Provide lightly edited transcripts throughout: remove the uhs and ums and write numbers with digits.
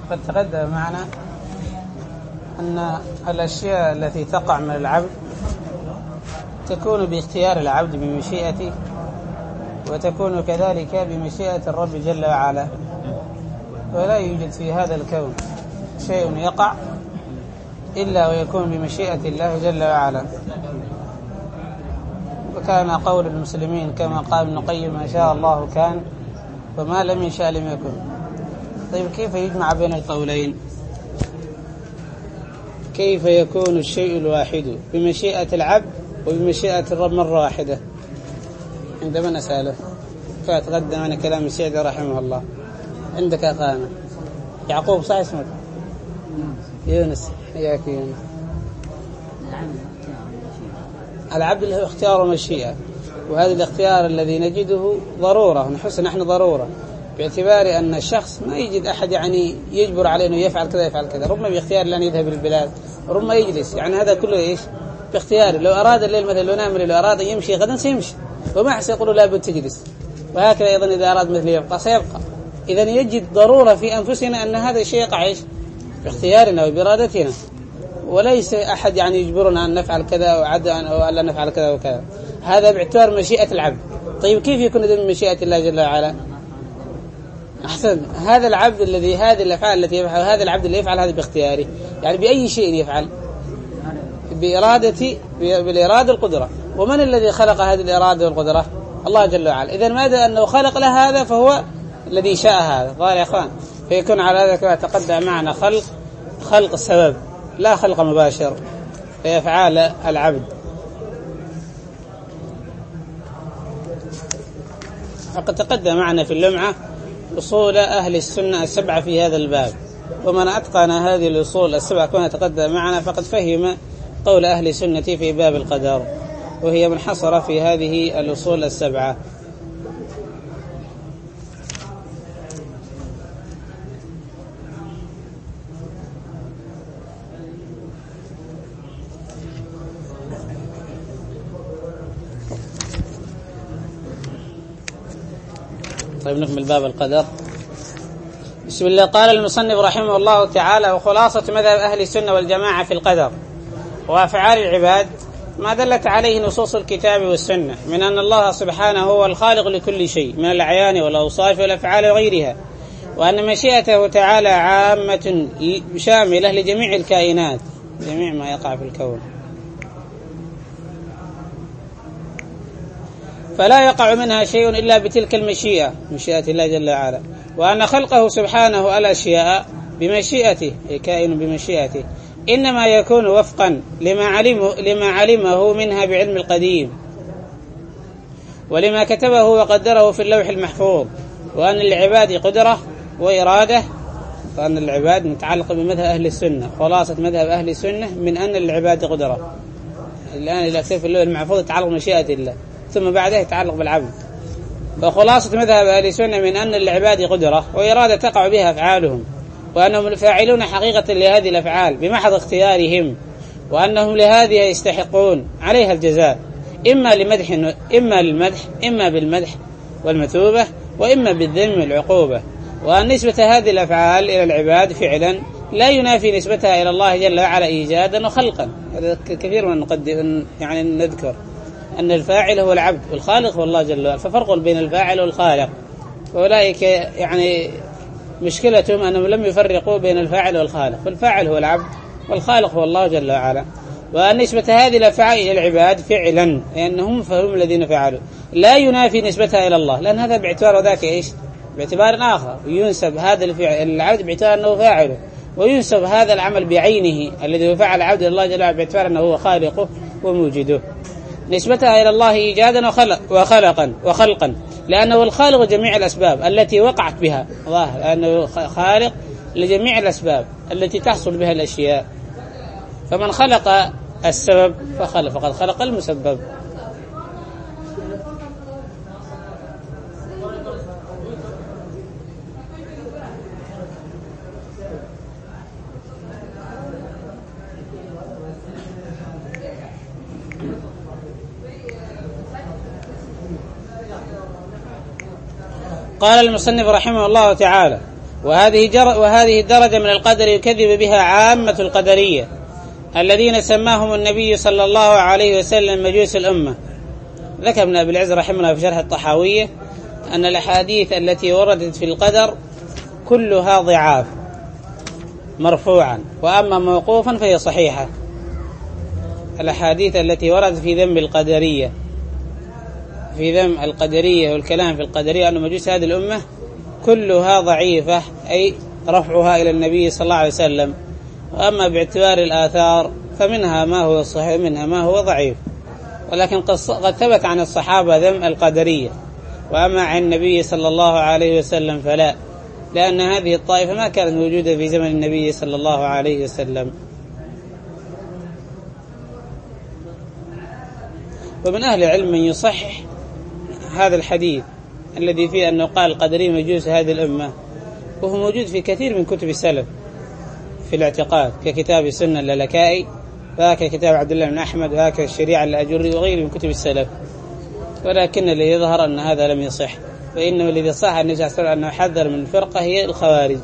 قد تقدم معنا أن الأشياء التي تقع من العبد تكون باختيار العبد بمشيئته، وتكون كذلك بمشيئة الرب جل وعلا، ولا يوجد في هذا الكون شيء يقع إلا ويكون بمشيئة الله جل وعلا. وكان قول المسلمين كما قال ابن القيم: ما شاء الله كان وما لم يشاء لم يكن. طيب، كيف يجمع بين القولين؟ كيف يكون الشيء الواحد بمشيئة العبد وبمشيئة الرب مرة واحدة؟ عندما نسأله فتقدم عن كلام السيد رحمه الله. عندك أخانا يعقوب، صح اسمك؟ يونس، إياك يونس. العبد اللي هو اختيار ومشيئة، وهذا الاختيار الذي نجده ضرورة، نحس نحن ضرورة، باعتبار أن الشخص ما يجد أحد يجبر عليه أنه يفعل كذا يفعل كذا. ربما باختيار لأن يذهب للبلاد، ربما يجلس، هذا كله إيش؟ باختياره. لو أراد الليل مثلا، لو نام، لو أراد أن يمشي غدا سيمشي، وما سيقول لا بد تجلس. وهكذا أيضا إذا أراد مثل يبقى سيبقى. إذا يجد ضرورة في أنفسنا أن هذا الشيء يقع إيش؟ باختيارنا وبإرادتنا، وليس أحد يجبرنا أن نفعل كذا أو ألا نفعل كذا وكذا. هذا باعتبار مشيئة العبد. طيب، كيف يكون من مشيئة الله جل وعلا؟ أحسن، هذا العبد الذي هذه الأفعال التي يفعل، هذا العبد اللي يفعل هذا باختياره، بأي شيء يفعل؟ بالإرادة القدرة. ومن الذي خلق هذه الإرادة والقدرة؟ الله جل وعلا. إذن ماذا أنه خلق له هذا فهو الذي شاء هذا. ظاهر يا أخوان؟ فيكون على هذا كما تقدم معنا خلق السبب، لا خلق مباشر في أفعال العبد. فقد تقدم معنا في اللمعة أصول أهل السنة السبعة في هذا الباب، ومن أتقن هذه الأصول السبعة كما تقدم معنا فقد فهم قول أهل السنة في باب القدر، وهي منحصرة في هذه الأصول السبعة. طيب، نكمل باب القدر. بسم الله. قال المصنف رحمه الله تعالى: وخلاصة مذهب أهل السنة والجماعة في القدر وأفعال العباد ما دلت عليه نصوص الكتاب والسنة من أن الله سبحانه هو الخالق لكل شيء من الأعيان والأوصاف والأفعال وغيرها، وأن مشيئته تعالى عامة شاملة لجميع الكائنات، جميع ما يقع في الكون، فلا يقع منها شيء إلا بتلك المشيئة، مشيئة الله جل وعلا. وأن خلقه سبحانه الأشياء بمشيئته، كائن بمشيئته، إنما يكون وفقا لما علمه منها بعلم القديم، ولما كتبه وقدره في اللوح المحفوظ. وأن للعباد قدرة وإرادة، وأن العباد متعلق بمذهب أهل السنة، خلاصة مذهب أهل السنة من أن للعباد قدرة. الآن الأكثر في اللوح المحفوظ يتعلق بمشيئة الله، ثم بعدها يتعلق بالعبد. وخلاصة مذهب أهل السنة من أن للعباد قدرة وإرادة تقع بها أفعالهم، وأنهم فاعلون حقيقة لهذه الأفعال بمحض اختيارهم، وأنهم لهذه يستحقون عليها الجزاء، إما للمدح، إما بالمدح والمثوبة، وإما بالذم والعقوبة. وأن نسبة هذه الأفعال إلى العباد فعلا لا ينافي نسبتها إلى الله جل وعلا إيجادا وخلقا. هذا كثير من نذكر أن الفاعل هو العبد والخالق هو الله جل وعلا، ففرق بين الفاعل والخالق. وأولئك مشكلتهم أنهم لم يفرقوا بين الفاعل والخالق، فالفاعل هو العبد والخالق هو الله جل وعلا. وأن نسبة هذه الأفعال إلى العباد فعلا، لأنهم فهم الذين فعلوا، لا ينافي نسبتها إلى الله، لأن هذا باعتبار ذاك إيش؟ باعتبار آخر، ينسب هذا الفعل العبد باعتبار أنه فاعله، وينسب هذا العمل بعينه الذي هو فعل العبد الله جل وعلا باعتبار أنه هو خالقه وموجده. نسبتها إلى الله إيجادا وخلقا، لأنه الخالق جميع الأسباب التي وقعت بها، ظاهر لأنه خالق لجميع الأسباب التي تحصل بها الأشياء. فمن خلق السبب فقد خلق المسبب. قال المصنف رحمه الله تعالى: وهذه الدرجة من القدر يكذب بها عامة القدرية الذين سماهم النبي صلى الله عليه وسلم مجوس الأمة. ذكر ابن أبي العز رحمه الله في شرح الطحاوية أن الأحاديث التي وردت في القدر كلها ضعاف مرفوعا، وأما موقوفا فهي صحيحة. الأحاديث التي وردت في ذم القدرية، في ذم القدرية والكلام في القدرية أنه مجوس هذه الأمة كلها ضعيفة، أي رفعها إلى النبي صلى الله عليه وسلم. وأما باعتبار الآثار فمنها ما هو صحيح ومنها ما هو ضعيف، ولكن قد ثبت عن الصحابة ذم القدرية، وأما عن النبي صلى الله عليه وسلم فلا، لأن هذه الطائفة ما كانت موجودة في زمن النبي صلى الله عليه وسلم. ومن أهل العلم من يصحح هذا الحديث الذي فيه أنه قال القدري مجوس هذه الأمة، وهو موجود في كثير من كتب السلف في الاعتقاد، ككتاب السنة اللالكائي، وهكذا كتاب عبد الله بن أحمد، وهكذا الشريعة الأجري، وغيره من كتب السلف. ولكن الذي يظهر أن هذا لم يصح، فإنه الذي صح أن النبي صلى الله عليه وسلم أنه حذر من الفرقة هي الخوارج.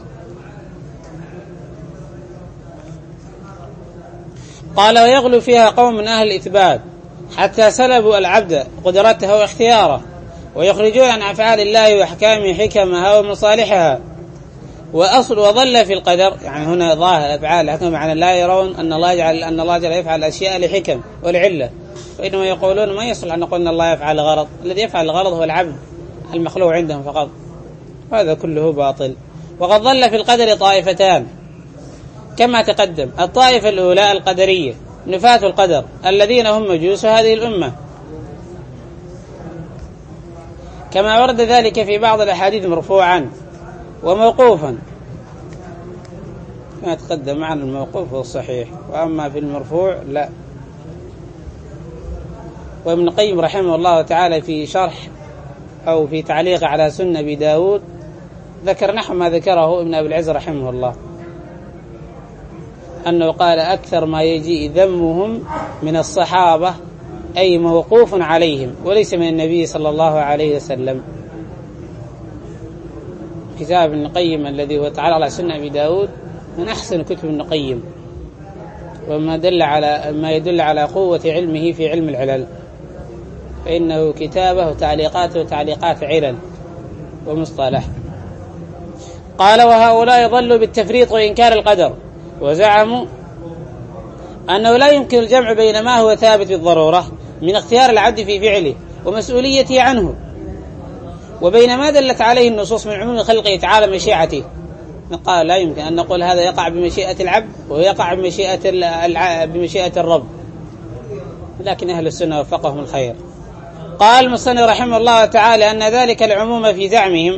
قال ويغلو فيها قوم من أهل الإثبات حتى سلبوا العبد قدرته واختياره، ويخرجون عن أفعال الله وأحكامه حكمها ومصالحها. وأصل وظل في القدر، يعني هنا ظاهر الأفعال حكم، معنى لا يرون أن الله جل يفعل الأشياء لحكم ولعلة، وإنما يقولون ما يصل أن نقول أن الله يفعل غرض، الذي يفعل الغرض هو العبد المخلوق عندهم فقط، هذا كله باطل. وقد ظل في القدر طائفتان كما تقدم. الطائفة الأولى القدرية نفاة القدر الذين هم مجوس هذه الأمة، كما ورد ذلك في بعض الأحاديث مرفوعا وموقوفا، كما تقدم معنا الموقوف هو الصحيح، وأما في المرفوع لا. وابن القيم رحمه الله تعالى في شرح أو في تعليق على سنة أبي داود ذكر نحو ما ذكره ابن أبي العز رحمه الله، أنه قال أكثر ما يجي ذمهم من الصحابة أي موقوف عليهم وليس من النبي صلى الله عليه وسلم. كتاب ابن القيم الذي هو تعالى على سنة أبي داود من أحسن كتب ابن القيم، وما يدل على قوة علمه في علم العلل، فإنه كتابه وتعليقاته تعليقات علل ومصطلح. قال وهؤلاء ضلوا بالتفريط وإنكار القدر، وزعموا أنه لا يمكن الجمع بين ما هو ثابت بالضرورة من اختيار العبد في فعله ومسؤوليته عنه، وبين ما دلت عليه النصوص من عموم خلقه تعالى مشيئته. قال لا يمكن أن نقول هذا يقع بمشيئة العبد ويقع بمشيئة الرب، لكن أهل السنة وفقهم الخير. قال المصنف رحمه الله تعالى أن ذلك العموم في زعمهم،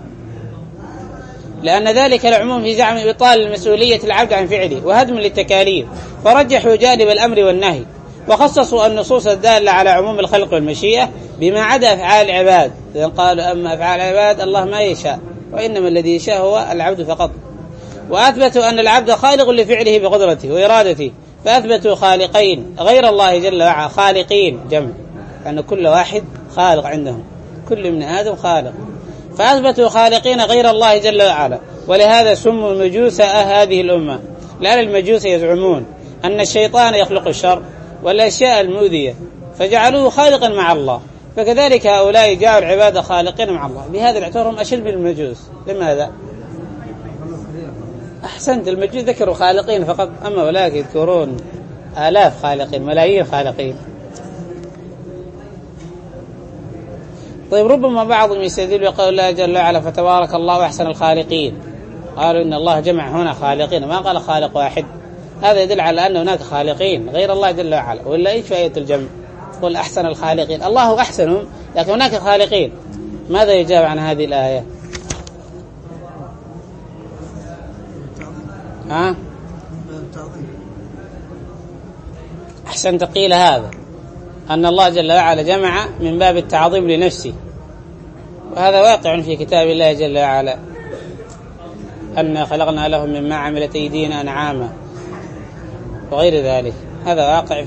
لأن ذلك العموم في زعم إبطال مسؤولية العبد عن فعله وهدم للتكاليف، فرجحوا جانب الأمر والنهي، وخصصوا النصوص الدالة على عموم الخلق والمشيئة بما عدا أفعال العباد، إذن قالوا أما أفعال العباد الله ما يشاء، وإنما الذي يشاء هو العبد فقط. وأثبتوا أن العبد خالق لفعله بقدرته وإرادته، فأثبتوا خالقين غير الله جل وعلا، خالقين جمع، لأن كل واحد خالق عندهم، كل من آدم خالق، فأثبتوا خالقين غير الله جل وعلا، ولهذا سموا مجوس هذه الأمة، لأن المجوس يزعمون أن الشيطان يخلق الشر والأشياء المؤذية فجعلوه خالقا مع الله، فكذلك هؤلاء جاءوا العبادة خالقين مع الله، بهذا الاعتبار أشد من المجوس. لماذا؟ أحسنت، المجوس ذكروا خالقين فقط، أما أولئك يذكرون آلاف خالقين، ملايين خالقين. طيب ربما بعضهم يستدل ويقول الله جل وعلا فتبارك الله أحسن الخالقين، قالوا إن الله جمع هنا خالقين، ما قال خالق واحد، هذا يدل على أن هناك خالقين غير الله جل وعلا، ولا إيش آية الجمع؟ قل أحسن الخالقين، الله أحسنهم لكن هناك خالقين. ماذا يجاب عن هذه الآية؟ أحسن تقيل هذا أن الله جل وعلا جمع من باب التعظيم لنفسه، وهذا واقع في كتاب الله جل وعلا، أن خلقنا لهم مما عملت أيدينا أنعاما وغير ذلك، هذا واقع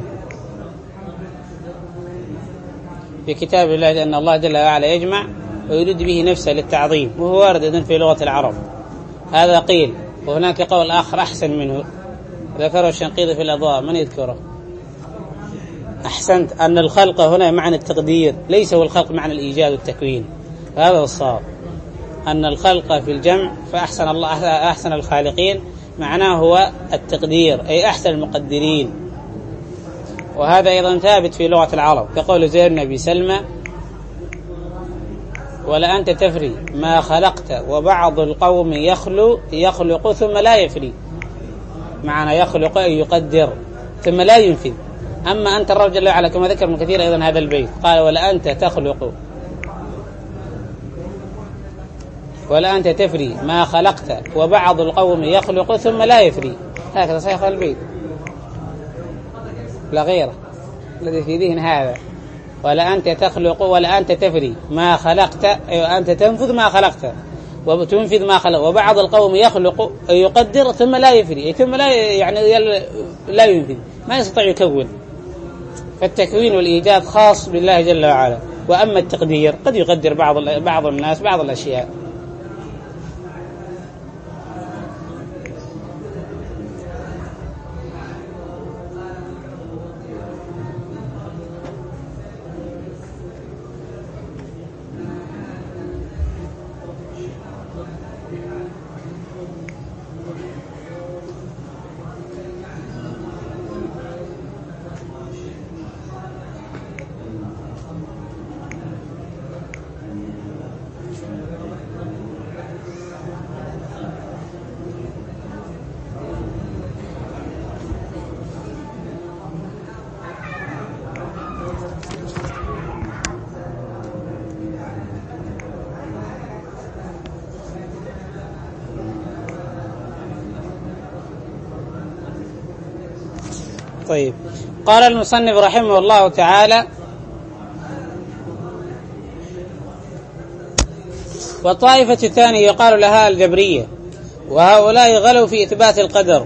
في كتاب الله، أن الله جل وعلا يجمع ويريد به نفسه للتعظيم، وهو وارد في لغة العرب، هذا قيل. وهناك قول آخر أحسن منه ذكره الشنقيطي في الأضواء، من يذكره؟ أحسنت، أن الخلق هنا معنى التقدير، ليس هو الخلق معنى الإيجاد والتكوين. هذا الصواب، أن الخلق في الجمع فأحسن الله أحسن الخالقين معناه هو التقدير، أي أحسن المقدرين. وهذا أيضا ثابت في لغة العرب، كقول زيد بن أبي سلمى: ولا أنت تفري ما خلقت وبعض القوم يخلق ثم لا يفري. معنى يخلق أي يقدر ثم لا ينفذ. أما أنت الرب جل وعلا كما ذكر ابن كثير أيضا هذا البيت، قال: ولا أنت تخلق ولا أنت تفري ما خلقت وبعض القوم يخلق ثم لا يفري. هكذا صحيح البيت لا غيره الذي في ذهن هذا. ولا أنت تخلق ولا أنت تفري ما خلقت، أي أنت تنفذ ما خلقت وتنفذ ما خلق، وبعض القوم يخلق أي يقدر ثم لا يفري، أي ثم لا يعني لا ينفذ، ما يستطيع يكون. فالتكوين والإيجاد خاص بالله جل وعلا، وأما التقدير قد يقدر بعض الناس بعض الأشياء. طيب، قال المصنف رحمه الله تعالى: والطائفة الثانية يقال لها الجبرية، وهؤلاء غلوا في إثبات القدر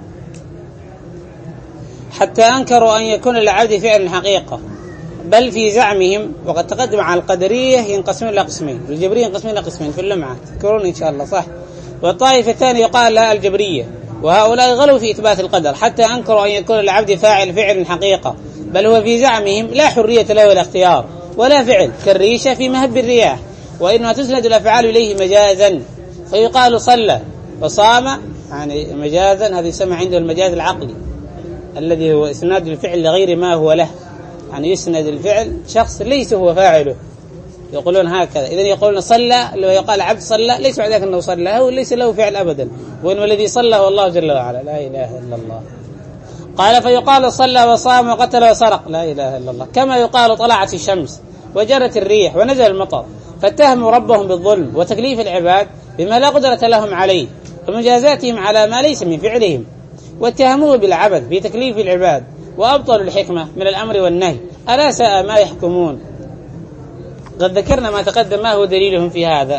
حتى أنكروا أن يكون للعبد فعل حقيقة، بل في زعمهم، وقد تقدم على القدرية ينقسمون إلى قسمين، الجبرية ينقسمون إلى قسمين في اللمعة، تذكرون إن شاء الله صح؟ والطائفة الثانية يقال لها الجبرية، وهؤلاء غلوا في إثبات القدر حتى أنكروا أن يكون للعبد فعل حقيقة، بل هو في زعمهم لا حرية له ولا اختيار ولا فعل، كالريشة في مهب الرياح، وإنما تسند الأفعال إليه مجازا، فيقال صلى وصام، يعني مجازا، هذا يسمى عنده المجاز العقلي الذي هو إسناد الفعل لغير ما هو له، يعني يسند الفعل شخص ليس هو فاعله، يقولون هكذا. إذن يقولون صلى، لو يقال عبد صلى ليس بعد ذلك أنه صلى، هو ليس له فعل أبدا، وإنه الذي صلى هو الله جل وعلا، لا إله إلا الله. قال: فيقال صلى وصام وقتل وسرق، لا إله إلا الله. كما يقال طلعت الشمس وجرت الريح ونزل المطر، فاتهموا ربهم بالظلم وتكليف العباد بما لا قدرة لهم عليه، ومجازاتهم على ما ليس من فعلهم، واتهموه بالعبث في تكليف العباد، وأبطلوا الحكمة من الأمر والنهي، ألا ساء ما يحكمون. قد ذكرنا ما تقدم ما هو دليلهم في هذا.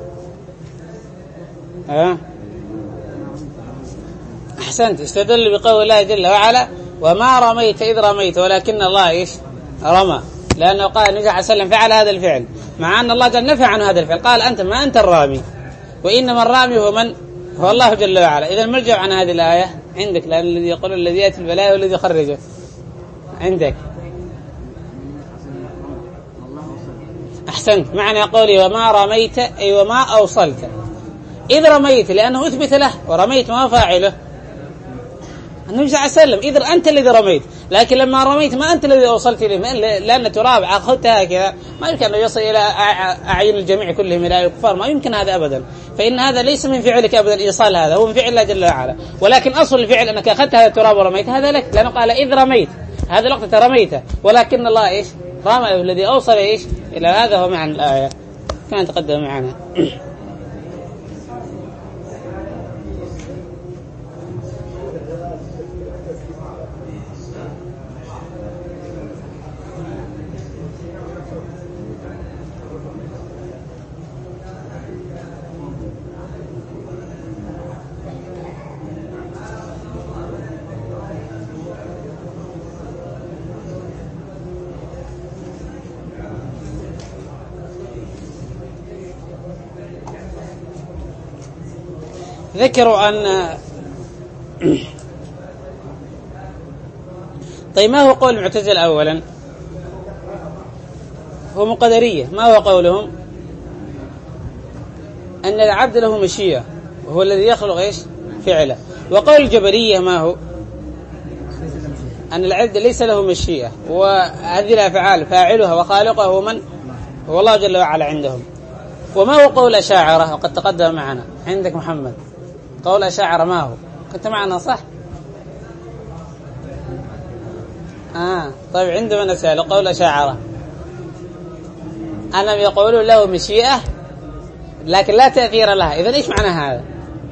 أحسنت، استدل بقول الله جل وعلا: وما رميت إذ رميت ولكن الله إيش رمى، لأنه قال النبي صلى الله عليه وسلم فعل هذا الفعل، مع أن الله جل نفى عنه هذا الفعل، قال أنت ما أنت الرامي، وإنما الرامي هو من هو الله جل وعلا. إذا المرجع عن هذه الآية عندك، لأن الذي يقول الذي يأتي البلاء والذي يخرجه عندك. أحسنت، معنى قولي وما رميت أي وما أوصلت، إذ رميت لأنه أثبت له، ورميت ما فاعله النبي صلى الله عليه وسلم، إذا أنت الذي رميت، لكن لما رميت ما أنت الذي أوصلت إليه، لأن تراب أخذتها كذا ما يمكن أن يصل إلى أعين الجميع كلهم إلى الكفار، ما يمكن هذا أبدا، فإن هذا ليس من فعلك أبدا إيصال، هذا هو من فعل الله جل وعلا، ولكن أصل الفعل أنك أخذت هذا التراب ورميت، هذا لك، لأنه قال إذ رميت، هذا الوقت رميته، ولكن الله إيش رمى، الذي أوصل إيش إلى هذا هو معنى الآية كان تقدم معنا. ذكروا أن طيب ما هو قول المعتزلة أولا؟ هم قدرية. ما هو قولهم؟ أن العبد له مشيئة وهو الذي يخلق إيش؟ فعله. وقول الجبرية ما هو؟ أن العبد ليس له مشيئة وهذه الأفعال فاعلها وخالقها هو من؟ هو الله جل وعلا عندهم. وما هو قول أشاعرة؟ وقد تقدم معنا عندك محمد. قول أشاعرة ما هو؟ كنت معنا صح؟ طيب عندما نسأل قول أشاعرة أنهم يقولون له مشيئة لكن لا تأثير لها. إذن إيش معنى هذا؟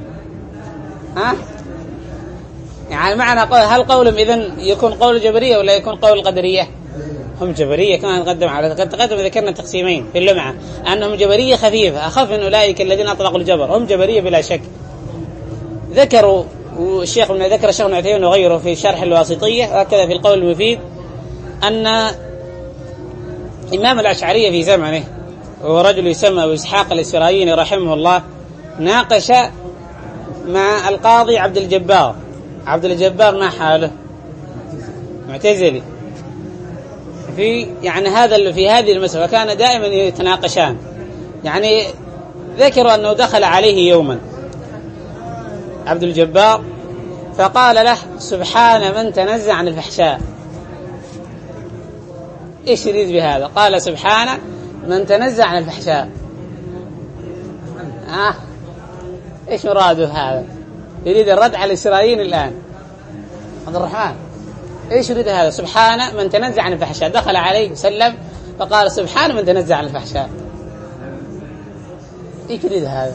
يعني معنى قول، هل قولهم إذن يكون قول جبرية ولا يكون قول قدرية؟ هم جبرية كما تقدم ذكرنا تقسيمين في اللمعة، أنهم جبرية خفيفة أخف من أولئك الذين أطلقوا الجبر. هم جبرية بلا شك. ذكروا الشيخ ابن عثيمين وغيره في شرح الواسطية وهكذا في القول المفيد أن إمام الأشعرية في زمنه وهو رجل يسمى أبو إسحاق الإسرائيلي رحمه الله ناقش مع القاضي عبد الجبار ما حاله؟ معتزلي في يعني في هذه المسألة كان دائما يتناقشان. يعني ذكروا أنه دخل عليه يوما عبد الجبار فقال له سبحان من تنزه عن الفحشاء. إيش يريد بهذا؟ قال سبحان من تنزه عن الفحشاء. إيش مراده هذا؟ يريد الرد على الإسرائيليين الآن. عبد الرحمن إيش يريد هذا؟ سبحان من تنزه عن الفحشاء. دخل عليه وسلم فقال سبحان من تنزه عن الفحشاء. إيش يريد هذا؟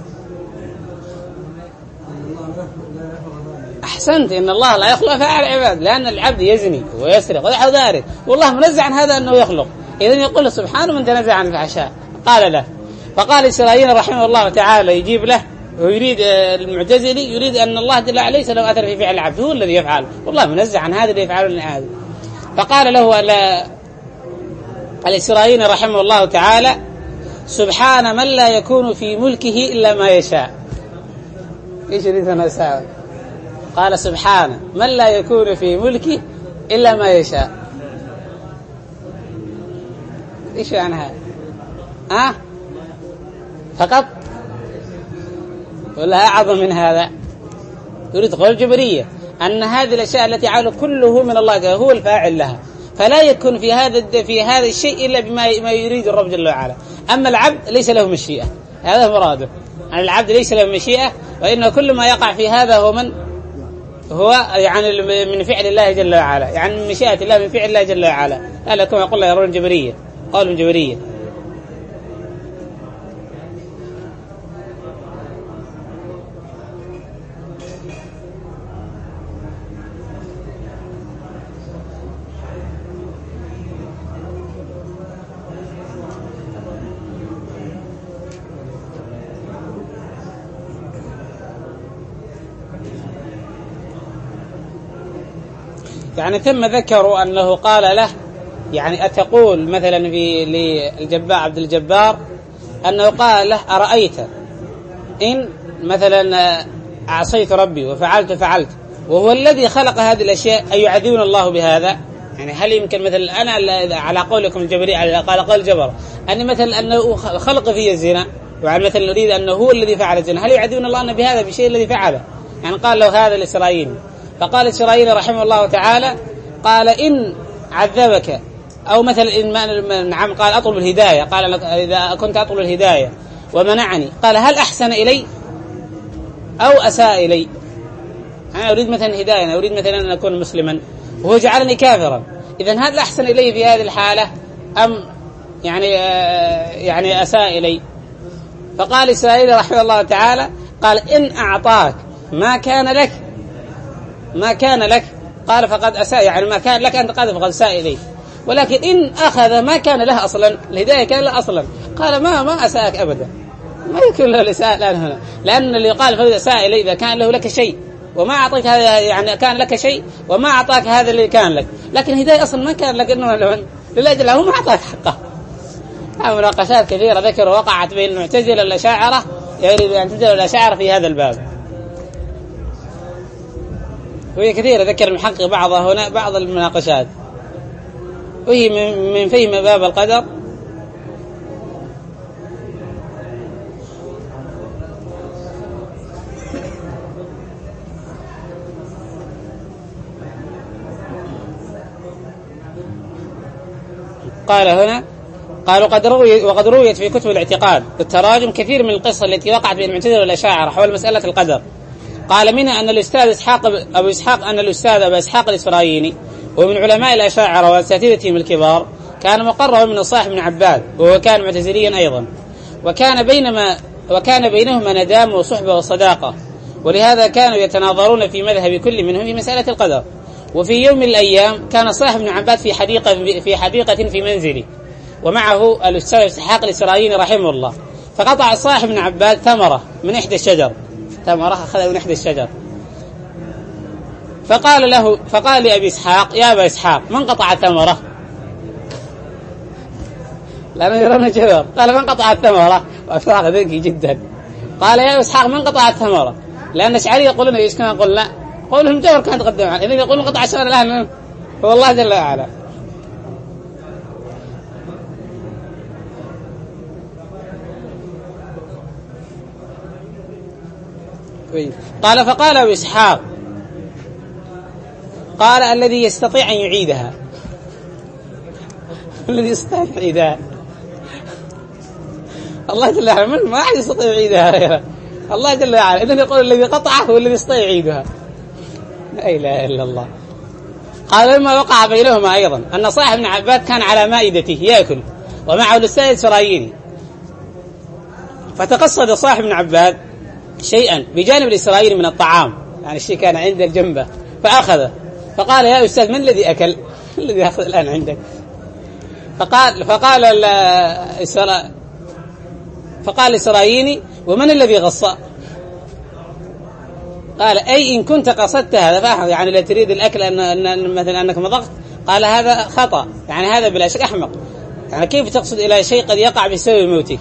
أحسنت، إن الله لا يخلق فاعل عباد، لأن العبد يزني ويسرق ويحو ذلك والله منزه عن هذا أنه يخلق. إذن يقول سبحانه من تنزه عن الفحشاء. قال له فقال إسرائيل رحمه الله تعالى يجيب له ويريد المعتزلي يريد أن الله جل وعلا ليس له أثر في فعل العبد، هو الذي يفعل والله منزه عن هذا اللي يفعله هذا. فقال له الإسرائيلي رحمه الله تعالى سبحان من لا يكون في ملكه إلا ما يشاء. إيش يريد أن أسأل؟ قال سبحان من لا يكون في ملكه إلا ما يشاء. إيش يعني هذا؟ فقط ولا أعظم من هذا؟ يريد قول الجبرية أن هذه الأشياء التي عمله كله من الله هو الفاعل لها، فلا يكون في هذا الشيء إلا بما يريد الرب جل وعلا. أما العبد ليس له مشيئة، هذا مراده. يعني العبد ليس له مشيئة، وإن كل ما يقع في هذا هو يعني من فعل الله جل وعلا، يعني من مشيئة الله من فعل الله جل وعلا. هذا كما يقول يرون الجبرية، قالوا الجبرية. يعني ثم ذكروا أنه قال له يعني أتقول مثلا للجبار عبد الجبار أنه قال له أرأيت إن مثلا عصيت ربي وفعلت وهو الذي خلق هذه الأشياء أيعذبون الله بهذا؟ يعني هل يمكن مثلا أنا على قولكم الجبري قال قول الجبر أن مثلا أنه خلق في الزنا وعلى مثلا نريد أنه هو الذي فعل الزنا، هل يعذبون الله أن بهذا بشيء الذي فعله؟ يعني قال له هذا الإسرائيلي. فقال الإسرائيلي رحمه الله تعالى قال إن عذبك أو مثلا إن نعم قال أطلب الهداية، قال إذا كنت أطلب الهداية ومنعني قال هل أحسن إلي أو أساء إلي؟ أنا أريد مثلا هداية، أنا أريد مثلا أن أكون مسلما وهو جعلني كافرا، إذن هل أحسن إلي في هذه الحالة أم يعني أساء إلي؟ فقال إسرائيل رحمه الله تعالى قال إن أعطاك ما كان لك قال فقد أساء، يعني ما كان لك أنت قال فقد أساء إلي، ولكن إن أخذ ما كان له أصلا، الهداية كان له أصلا، قال ما أساءك أبدا، ما يمكن له الإساءة الآن هنا، لأن اللي قال فقد أساء إلي إذا كان له لك شيء وما أعطيك هذا، يعني كان لك شيء وما أعطاك هذا اللي كان لك، لكن الهداية أصلا ما كان لك، إنه للأجل هو ما أعطاك حقه. مناقشات كثيرة ذكر وقعت بين المعتزلة والأشاعرة، يريد أن تنزل الأشاعرة في هذا الباب. وهي كثيرة. ذكر المحقق بعضها هنا بعض المناقشات، وهي من فهم باب القدر قال هنا قالوا وقد رويت في كتب الاعتقاد والتراجم كثير من القصة التي وقعت بين المعتزلة والأشاعرة حول مسألة القدر. قال منها أن الأستاذ أبو إسحاق الإسفرايني ومن علماء الأشاعرة وأساتذتهم الكبار كان مقربا من الصاحب بن عباد، وهو كان معتزليا أيضا، وكان بينهما ندامة وصحبة وصداقة، ولهذا كانوا يتناظرون في مذهب كل منهم في مسألة القدر. وفي يوم من الأيام كان صاحب بن عباد في حديقة في منزله، ومعه الأستاذ إسحاق الإسرائيلي رحمه الله، فقطع صاحب بن عباد ثمرة من إحدى الشجر، ثمرة أخذها من إحدى الشجر، فقال لأبي إسحاق: يا أبا إسحاق، من قطع ثمرة؟ لأنه يرون جبر. قال: من قطع الثمرة؟ وأفراغ ذكي جدا. قال: يا أبا إسحاق، من قطع الثمرة؟ لأن الأشعري يقولون إيش كان يقول لا، قولهم جبر كان تقدم عنه، إذن يقولون قطع الشجرة الآن هو الله جل وعلا. قال: فقال أبو إسحاق: قال: الذي يستطيع أن يعيدها، الذي يستطيع أن يعيدها الله جل وعلا، ما أحد يستطيع يعيدها غيره الله جل وعلا. إذن يقول الذي قطعه هو الذي يستطيع يعيدها، لا إله إلا الله. قال: لما وقع بينهما أيضا أن صاحب بن عباد كان على مائدته يأكل ومعه الأستاذ الإسرائيلي، فتقصد صاحب بن عباد شيئا بجانب الإسرائيلي من الطعام، يعني الشيء كان عند الجنبة، فأخذه، فقال: يا أستاذ، من الذي أكل؟ الذي يأخذ الآن عندك؟ فقال الإسرائيلي: ومن الذي غصى؟ قال: أي إن كنت قصدت هذا فأخذ، يعني لا تريد الأكل أن مثلا أنك مضغت. قال: هذا خطأ، يعني هذا بلا شك أحمق، يعني كيف تقصد إلى شيء قد يقع بسبب موته؟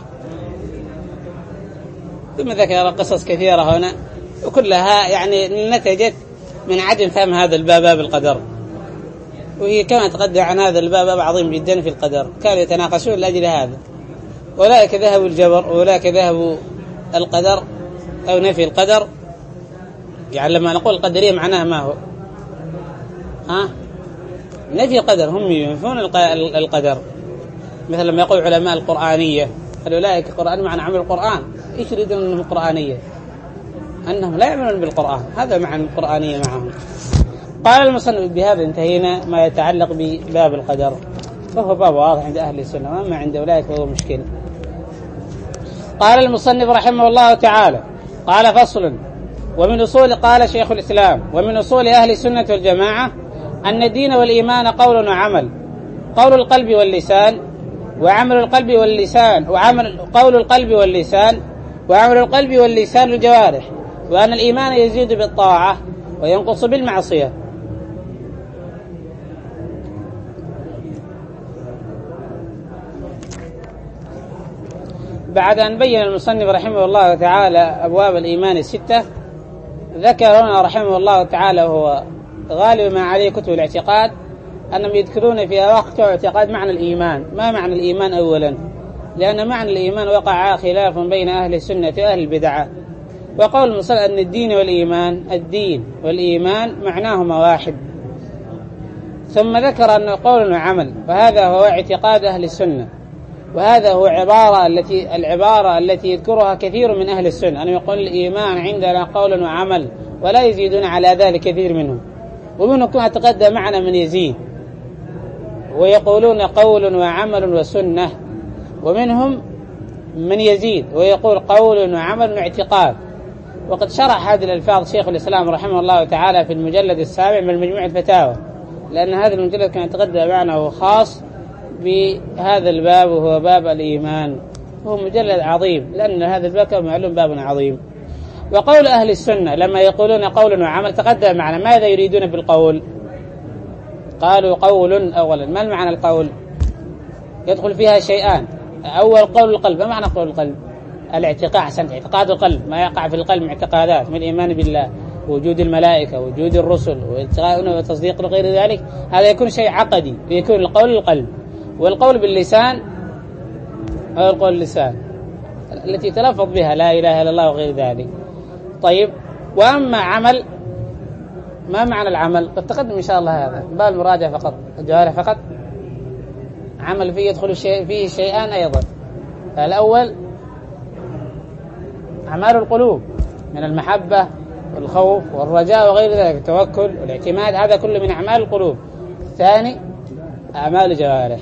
ثم ذكر قصص كثيرة هنا، وكلها يعني نتجت من عدم فهم هذا الباب، باب القدر. وهي كما تقدم عن هذا الباب باب عظيم جدا في القدر، كانوا يتناقشون لأجل هذا. أولئك ذهبوا الجبر، وأولئك ذهبوا القدر أو نفي القدر. يعني لما نقول القدرية معناها ما هو؟ نفي القدر، هم ينفون القدر. مثل لما يقول علماء القرآنية: أولئك القرآن معنى عمل القرآن. إيش يريدون أنهم القرآنية؟ أنهم لا يعملون بالقرآن، هذا معنى القرآنية معهم. قال المصنف: بهذا انتهينا ما يتعلق بباب القدر، وهو باب واضح عند أهل السنة، وأما عند أولئك فهو مشكل. قال المصنف رحمه الله تعالى: قال: فصل. ومن أصول، قال شيخ الإسلام: ومن أصول أهل السنة والجماعة أن الدين والإيمان قول وعمل، قول القلب واللسان، وعمل القلب واللسان، قول القلب واللسان، وعمل القلب واللسان الجوارح، وأن الإيمان يزيد بالطاعة وينقص بالمعصية. بعد أن بين المصنف رحمه الله تعالى أبواب الإيمان الستة، ذكر هنا رحمه الله تعالى، وهو غالب ما عليه كتب الاعتقاد، أنهم يذكرون في وقت اعتقاد معنى الإيمان. ما معنى الإيمان أولا؟ لأن معنى الإيمان وقع خلاف بين أهل السنة وأهل البدعة. وقول المصنف أن الدين والإيمان معناهما واحد. ثم ذكر أنه قول وعمل، وهذا هو اعتقاد أهل السنة، وهذا هو العبارة التي يذكرها كثير من أهل السنة، أن يقول الإيمان عندنا قول وعمل، ولا يزيدون على ذلك كثير منهم. ومنهم كما تقدم معنا من يزيد ويقولون قول وعمل وسنة، ومنهم من يزيد ويقول قول وعمل واعتقاد. وقد شرح هذه الألفاظ شيخ الإسلام رحمه الله تعالى في المجلد السابع من مجموع الفتاوى، لأن هذا المجلد كان يتقدم معنا هو خاص بهذا الباب، وهو باب الإيمان، هو مجلد عظيم، لأن هذا الباب كما معلوم باب عظيم. وقول أهل السنة لما يقولون قول وعمل تقدم معنا ماذا يريدون بالقول؟ قالوا قول أولا. ما المعنى القول؟ يدخل فيها شيئان. أول قول القلب. ما معنى قول القلب؟ الاعتقاد، اعتقاد القلب، ما يقع في القلب من اعتقادات من الإيمان بالله. ووجود الملائكة ووجود الرسل وتصديق غير ذلك، هذا يكون شيء عقدي، ويكون القول القلب، والقول باللسان أو القول اللسان التي تلفظ بها لا إله إلا الله وغير ذلك. طيب، وأما عمل، ما معنى العمل؟ قد تقدم إن شاء الله هذا باب المراجعة فقط، الجوارح فقط. عمل فيه يدخل فيه شيئان أيضا. الأول أعمال القلوب من المحبة والخوف والرجاء وغير ذلك، التوكل والاعتماد، هذا كله من أعمال القلوب. الثاني أعمال الجوارح.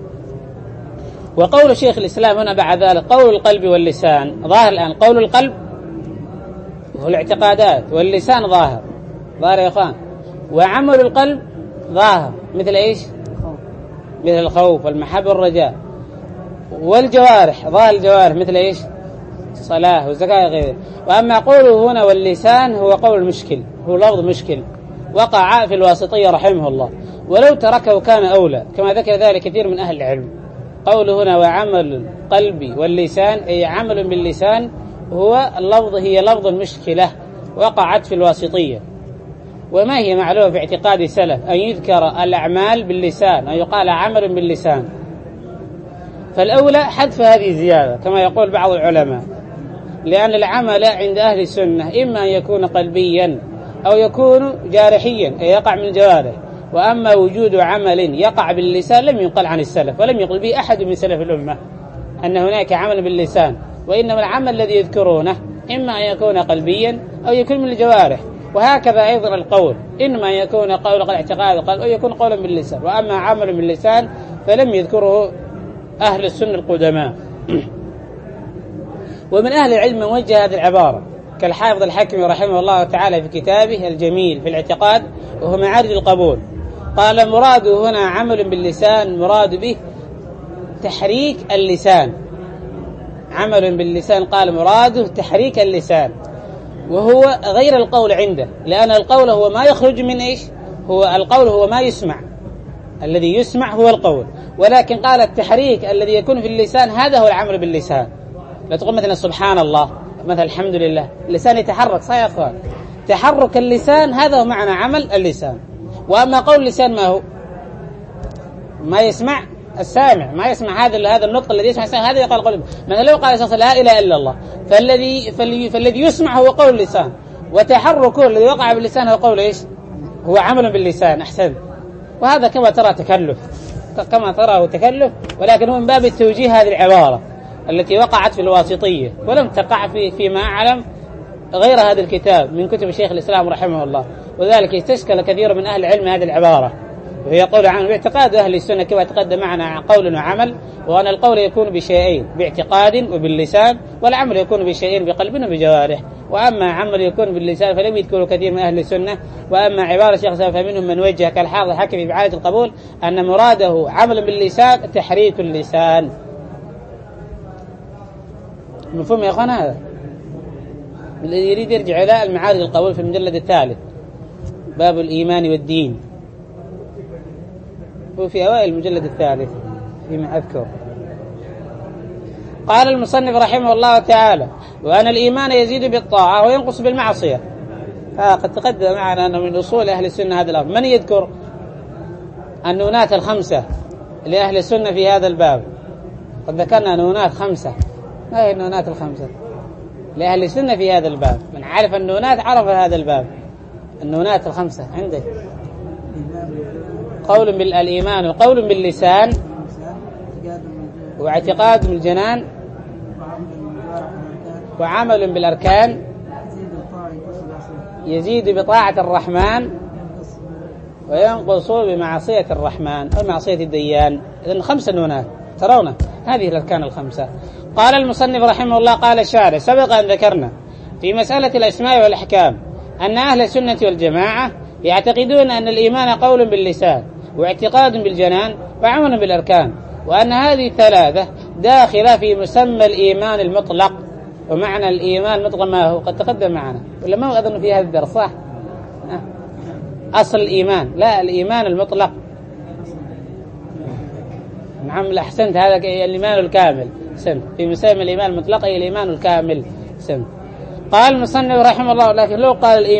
وقول شيخ الإسلام هنا بعد ذلك قول القلب واللسان. ظاهر الآن قول القلب هو الاعتقادات، واللسان ظاهر يا إخوان، وعمل القلب ظاهر مثل إيش؟ مثل الخوف والمحبة والرجاء. والجوارح ظاهر الجوارح مثل إيش؟ الصلاة والزكاة غيره. وأما قوله هنا واللسان هو قول مشكل، هو لفظ مشكل وقع في الواسطية رحمه الله، ولو تركه كان أولى، كما ذكر ذلك كثير من أهل العلم. قوله هنا وعمل القلب واللسان، أي عمل باللسان، هو اللفظ، هي لفظ المشكلة وقعت في الواسطية. وما هي معلومة في اعتقاد السلف أن يذكر الأعمال باللسان، أن يقال عمل باللسان، فالأولى حذف هذه الزيادة كما يقول بعض العلماء، لأن العمل عند أهل السنة إما أن يكون قلبيا أو يكون جارحيا، أي يقع من الجوارح. وأما وجود عمل يقع باللسان لم ينقل عن السلف، ولم يقل به أحد من سلف الأمة أن هناك عمل باللسان، وإنما العمل الذي يذكرونه إما أن يكون قلبيا أو يكون من الجوارح. وهكذا أيضا القول، إما أن يكون قول اعتقاد أو يكون قولا باللسان. وأما عمل باللسان فلم يذكره أهل السنة القدماء. ومن أهل العلم من وجه هذه العبارة كالحافظ الحكمي رحمه الله تعالى في كتابه الجميل في الاعتقاد وهو معارج القبول، قال مراده هنا عمل باللسان، مراد به تحريك اللسان. عمل باللسان قال مراده تحريك اللسان، وهو غير القول عنده، لأن القول هو ما يخرج من إيش؟ هو القول هو ما يسمع، الذي يسمع هو القول، ولكن قال التحريك الذي يكون في اللسان هذا هو العمل باللسان. لا تقول مثلا سبحان الله، مثلا الحمد لله، اللسان يتحرك، صحيح يا أخوان؟ تحرك اللسان هذا هو معنى عمل اللسان. وأما قول اللسان ما هو؟ ما يسمع السامع، ما يسمع هذا النطق الذي يسمع السامع، هذا يقال قول. مثلا لو قال شخص لا إله إلا الله، فالذي يسمع هو قول اللسان، وتحركه الذي وقع باللسان هو قول إيش؟ هو عمل باللسان. أحسن. وهذا كما ترى تكلف، كما تراه تكلف، ولكن هو من باب التوجيه هذه العبارة التي وقعت في الواسطية ولم تقع فيما أعلم غير هذا الكتاب من كتب شيخ الإسلام رحمه الله. وذلك استشكل كثير من أهل العلم هذه العبارة، وهي قول عمل باعتقاد أهل السنة كما تقدم معنا قول وعمل، وأن القول يكون بشيئين، باعتقاد وباللسان، والعمل يكون بشيئين، بقلب وبجوارح. وأما عمل يكون باللسان فلم يذكره كثير من أهل السنة. وأما عبارة الشيخ الإسلام فمنهم من وجه كالحافظ الحكمي في عادة القبول أن مراده عمل باللسان تحريك اللسان. مفهوم يا أخوان؟ هذا الذي يريد يرجع إلى المعارج القبول في المجلد الثالث باب الإيمان والدين، وفي أوائل المجلد الثالث فيما أذكر. قال المصنف رحمه الله تعالى وأن الإيمان يزيد بالطاعة وينقص بالمعصية. قد تقدم معنا أنه من أصول أهل السنة هذا الأمر. من يذكر النونات الخمسة لأهل السنة في هذا الباب؟ قد ذكرنا نونات خمسة. ما هي النونات الخمسة لأهل السنة في هذا الباب؟ من عرف النونات عرف هذا الباب. النونات الخمسة عندك قول بالإيمان وقول باللسان واعتقاد بالجنان وعمل بالأركان يزيد بطاعة الرحمن وينقص بمعصية الرحمن أو معصية الديان. إذن 5 نونات ترون هذه الأركان الخمسة. قال المصنف رحمه الله قال الشارع سبق أن ذكرنا في مسألة الأسماء والأحكام أن أهل السنة والجماعة يعتقدون أن الإيمان قول باللسان واعتقاد بالجنان وعمل بالأركان، وأن هذه الثلاثة داخلة في مسمى الإيمان المطلق. ومعنى الإيمان المطلق ما هو؟ قد تقدم معنا ولا ما هو أظن في هذا الدرس صح؟ أصل الإيمان لا الإيمان المطلق. نعم أحسنت، هذا الإيمان الكامل. سن في مسمى الإيمان المطلق أي الإيمان الكامل. سن قال المصنف رحمه الله: لكن لو قال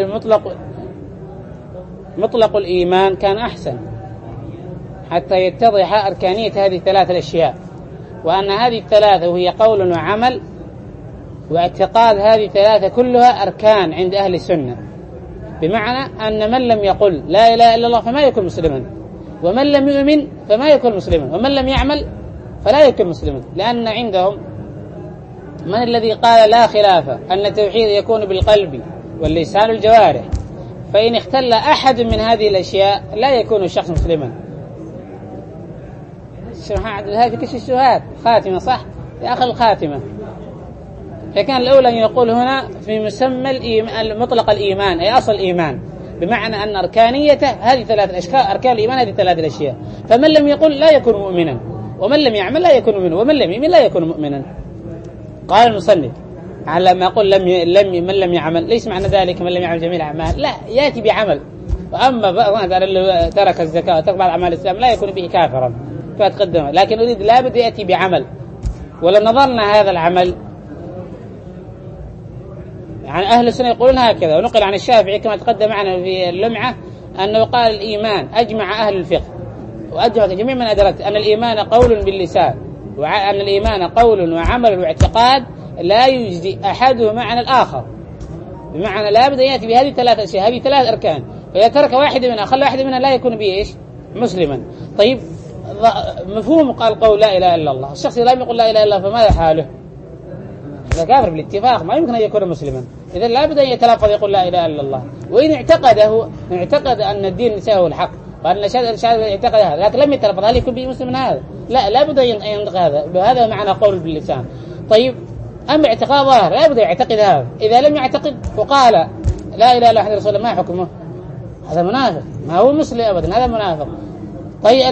مطلق الإيمان كان أحسن، حتى يتضح أركانية هذه الثلاث الأشياء، وأن هذه الثلاثة وهي قول وعمل واعتقاد، هذه الثلاثة كلها أركان عند أهل السنة، بمعنى أن من لم يقل لا إله إلا الله فما يكون مسلما، ومن لم يؤمن فما يكون مسلما، ومن لم يعمل فلا يكون مسلما. لأن عندهم من الذي قال لا خلاف أن التوحيد يكون بالقلب واللسان والجوارح، فإن اختل أحد من هذه الأشياء لا يكون الشخص مسلما. هذه كش الشهاد خاتمة صح يا أخي الخاتمة. فكان الأولى أن يقول هنا في مسمى مطلق الإيمان أي أصل الإيمان، بمعنى أن أركانيته هذه ثلاث أشياء، أركان الإيمان هذه ثلاث الأشياء، فمن لم يقل لا يكون مؤمنا، ومن لم يعمل لا يكون مؤمنا، ومن لم يؤمن لا يكون مؤمنا. قال المصنف على ما يقول من لم يعمل، ليس معنى ذلك من لم يعمل جميع الأعمال، لا، يأتي بعمل. وأما اللي ترك الزكاة وترك بعض أعمال الإسلام لا يكون به كافرا فتقدمه، لكن أريد لا بد يأتي بعمل. ولو نظرنا هذا العمل، يعني أهل السنة يقولون هكذا، ونقل عن الشافعي كما تقدم معنا في اللمعة أنه قال الإيمان أجمع أهل الفقه وأجمع جميع من أدركت أن الإيمان قول باللسان، وأن الإيمان قول وعمل واعتقاد لا يجزي أحدهما عن الآخر، بمعنى لا بد يأتي بهذه ثلاث أشياء، هذه ثلاث أركان، فإذا ترك واحد منها خلى واحد منها لا يكون به إيش؟ مسلما. طيب مفهوم قال قول لا إله إلا الله، الشخص لا يقول لا إله إلا الله فماذا حاله؟ إذا كافر بالاتفاق ما يمكن أن يكون مسلما، إذا لا بد أن يتلفظ يقول لا إله إلا الله. وإن اعتقد أن الدين هو الحق وأن الشهادة اعتقد هذا لكن لم يتلفظ، هل يكون به مسلم هذا؟ لا بد أن ينطق هذا معنى قول باللسان. طيب أما اعتقاد ظاهر لا بد يعتقد هذا، إذا لم يعتقد وقال لا إله إلا الله رسول الله ما حكمه؟ هذا منافق، ما هو مسلم أبدا، هذا منافق. طيب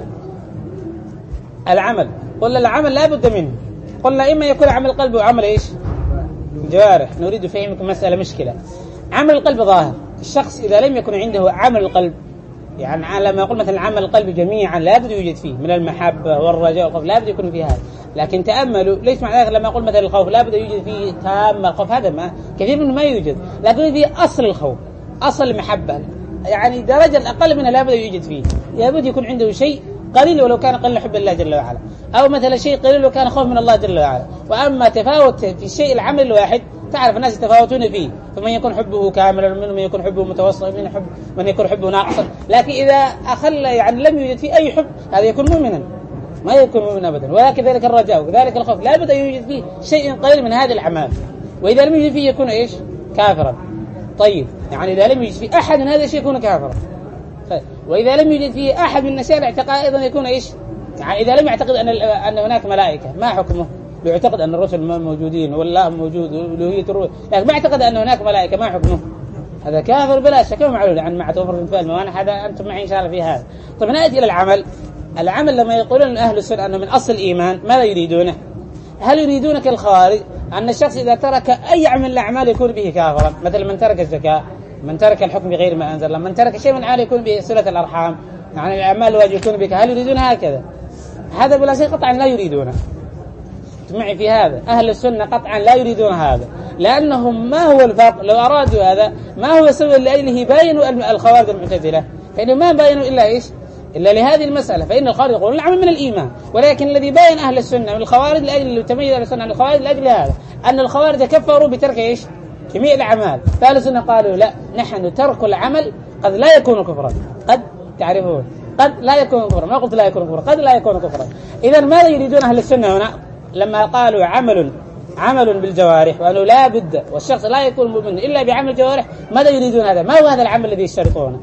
العمل قلنا العمل لا بد منه، قلنا إما يكون عمل قلب وعمل إيش؟ جوارح. نريد فهمكم مسألة مشكلة. عمل القلب ظاهر، الشخص إذا لم يكن عنده عمل القلب، يعني على ما يقول مثلا عمل القلب جميعا لا بد يوجد فيه من المحبة والرجاء والخوف، لا بد يكون فيه هذا. لكن تأملوا ليس معنى ذلك لما أقول مثلا الخوف لا بد يوجد فيه تام الخوف، هذا ما كثير منه ما يوجد، لكن فيه أصل الخوف، أصل المحبة، يعني درجة الأقل منها لا بد يوجد فيه، لا بد يكون عنده شيء قليل ولو كان قليل حب الله جل وعلا، أو مثلا شيء قليل ولو كان خوف من الله جل وعلا. وأما تفاوت في الشيء العمل الواحد تعرف الناس يتفاوتون فيه، فمن يكون حبه كاملا ومن يكون حبه متوسط من يكون حبه ناقصا. لكن إذا أخل يعني لم يوجد فيه أي حب هذا يكون مؤمنا، ما يكون مؤمنا أبدا. وكذلك الرجاء وكذلك الخوف لا بد يوجد فيه شيء قليل من هذه الأعمال، وإذا لم يوجد فيه يكون إيش؟ كافرا. طيب يعني إذا لم يوجد فيه أحد من هذا الشيء يكون كافرا. وإذا لم يوجد فيه أحد من نساء الاعتقاد أيضا يكون إيش؟ يعني إذا لم يعتقد أن هناك ملائكة ما حكمه؟ يعتقد أن الرسل موجودين والله موجود والوهية الروح، لكن ما اعتقد أن هناك ملائكة ما حكمه؟ هذا كافر بلا شك ومعلول عن مع توفر الفهم، وأنا هذا أنتم معي إن شاء الله في هذا. طيب نأتي إلى العمل لما يقولون أهل السنة أنه من أصل الإيمان ماذا يريدونه؟ هل يريدون كالخوارج أن الشخص إذا ترك أي عمل من الأعمال يكون به كافرا، مثل من ترك الزكاة، من ترك الحكم بغير ما أنزل الله، من ترك شيء من الأعمال يكون به صلة الأرحام، يعني الأعمال الواجب يكون بك، هل يريدون هكذا؟ هذا بلا شيء قطعا لا يريدونه. معي في هذا أهل السنة قطعا لا يريدون هذا، لأنهم ما هو الفرق لو أرادوا هذا ما هو السبب لأجله باينوا الخوارج المعتزلة، فإنهم ما باينوا إلا إيش؟ إلا لهذه المسألة، فإن الخوارج يقولون العمل من الإيمان، ولكن الذي باين أهل السنة من الخوارج لأجل تميز أهل السنة عن الخوارج لأجل هذا أن الخوارج كفروا بترك إيش؟ جميع الأعمال. فأهل السنة قالوا لا، نحن ترك العمل قد لا يكون كفرا، قد تعرفون قد لا يكون كفرا، ما قلت لا يكون كفرا، قد لا يكون كفرا. إذا ماذا يريدون أهل السنة هنا لما قالوا عمل بالجوارح وأنه لا بد والشخص لا يكون مؤمن إلا بعمل الجوارح؟ ماذا يريدون هذا؟ ما هو هذا العمل الذي يشترطونه؟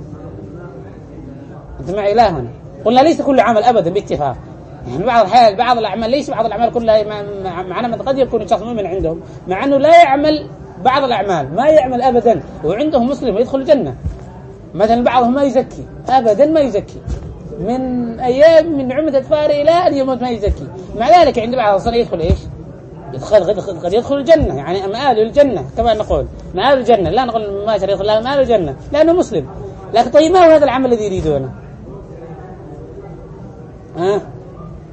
أنت معي لا هنا قلنا ليس كل عمل أبدا باتفاق، يعني بعض الأعمال ليس بعض الأعمال كلها معنا قد يكون الشخص مؤمن عندهم مع أنه لا يعمل بعض الأعمال، ما يعمل أبدا وعندهم مسلم ويدخل الجنة. مثلا بعضهم ما يزكي أبدا، ما يزكي من أيام من عمة أطفال إلى أن يموت ما يزكي، مع ذلك عند بعض الصلاة يدخل إيش؟ قد يدخل الجنة، يعني مآل الجنة كما نقول مآل الجنة، لا نقول ما شر يدخل لا مآل الجنة لأنه مسلم. لكن طيب ما هو هذا العمل الذي يريدونه؟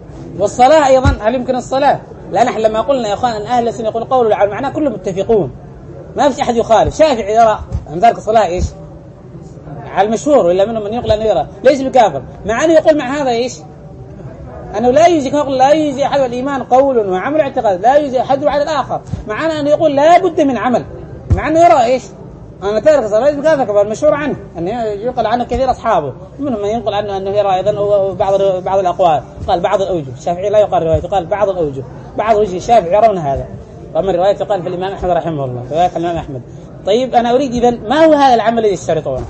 والصلاة أيضا هل يمكن الصلاة؟ لا، نحن لما قلنا يا أخوان أن أهل السنة يقولون قول العلم معناه كلهم متفقون، ما فيش أحد يخالف. شافعي يرى أن تارك الصلاة إيش على المشهور، وإلا منهم من يقول أنه يرى ليس بكافر، مع أنه يقول مع هذا إيش أنه لا يجزي أحد الإيمان قول وعمل اعتقاد، لا يجزي أحد على الآخر، مع أنه يقول لا بد من عمل، مع أنه يرى إيش أنا تارك الصلاة ليس بكافر. المشهور عنه أنه يقول عنه كثير أصحابه، منهم من ينقل عنه أنه يرى أيضا بعض الأقوال، قال بعض الأوجه. الشافعي لا يقال روايته، قال بعض الأوجه، بعض وجه الشافعي يرون هذا. وأما الرواية تقال في الإمام أحمد رحمه الله، رواية الإمام أحمد. طيب أنا أريد إذن ما هو هذا العمل الذي يشترطونه؟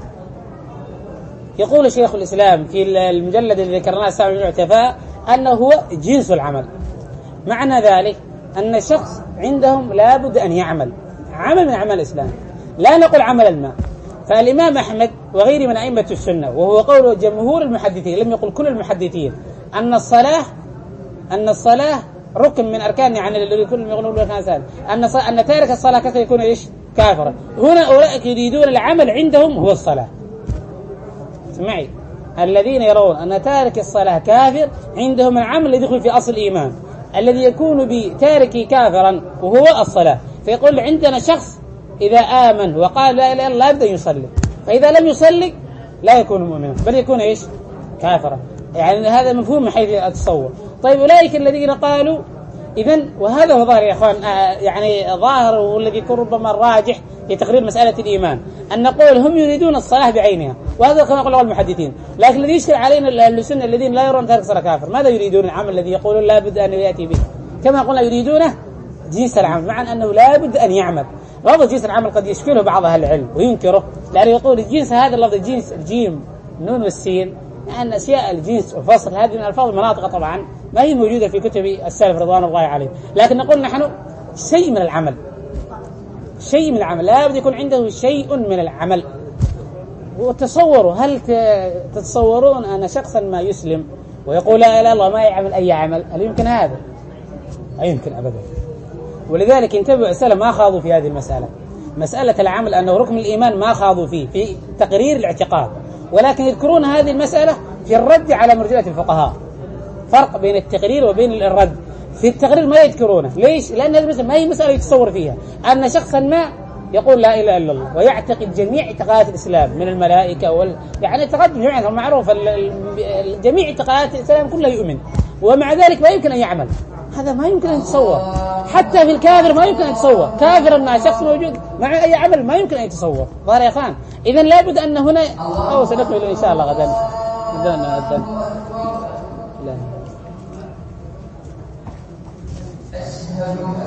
يقول شيخ الإسلام في المجلد الذي ذكرناه السابع من الاعتفاء أنه هو جنس العمل. معنى ذلك أن الشخص عندهم لا بد أن يعمل عمل من أعمال الإسلام، لا نقول عمل الماء. فالإمام أحمد وغيره من أئمة السنة، وهو قول جمهور المحدثين، لم يقل كل المحدثين، أن الصلاة ركن من أركان، يعني كل يقولون أن تارك الصلاة كثير يكون إيش كافرا. هنا أولئك يريدون العمل عندهم هو الصلاة. اسمعي، الذين يرون أن تارك الصلاة كافر عندهم العمل الذي يدخل في أصل الإيمان الذي يكون بتاركه كافرا وهو الصلاة. فيقول عندنا شخص إذا آمن وقال لا إله إلا الله يبدأ يصلي، فإذا لم يصلي لا يكون مؤمنا بل يكون إيش كافرا. يعني هذا مفهوم من حيث التصور. طيب أولئك الذين قالوا إذن، وهذا هو ظاهر يا أخوان، يعني ظاهر والذي يكون ربما الراجح في تقرير مسألة الإيمان، أن نقول هم يريدون الصلاة بعينها، وهذا كما يقول المحدثين. لكن الذي يشكل علينا أهل السنة الذين لا يرون تارك الصلاة كافر، ماذا يريدون؟ العمل الذي يقولون لا بد أن يأتي به، كما قلنا يريدونه جنس العمل، مع أنه لا بد أن يعمل. لفظ جنس العمل قد يشكله بعض أهل العلم وينكره، لأنه يقول الجنس هذا اللفظ الجنس الجيم نون والسين، يعني أشياء الجنس والفصل هذه من ألفاظ المناطق طبعا ما هي موجودة في كتب السلف رضوان الله عليهم، لكن نقول نحن شيء من العمل، شيء من العمل، لا بد يكون عنده شيء من العمل. وتصوروا، هل تتصورون أن شخصا ما يسلم ويقول لا إله إلا الله ما يعمل أي عمل؟ هل يمكن هذا؟ لا يمكن أبدا. ولذلك انتبهوا السلف ما خاضوا في هذه المسألة، مسألة العمل أنه ركن الإيمان ما خاضوا فيه في تقرير الاعتقاد، ولكن يذكرون هذه المسألة في الرد على مرجئة الفقهاء. فرق بين التقرير وبين الرد. في التقرير ما يذكرونه، ليش؟ لأن هذه المسألة ما هي مسألة يتصور فيها أن شخصا ما يقول لا إله إلا الله ويعتقد جميع اعتقادات الإسلام من الملائكة يعني اعتقاد جميعا معروف، جميع اعتقادات الإسلام كلها يؤمن، ومع ذلك ما يمكن أن يعمل. هذا ما يمكن أن يتصور، حتى في الكافر ما يمكن أن يتصور. كافرا مع شخص موجود مع أي عمل ما يمكن أن يتصور. ظاهر يا خان. إذن لابد أن هنا أو سنكمل إن شاء الله غدا. لا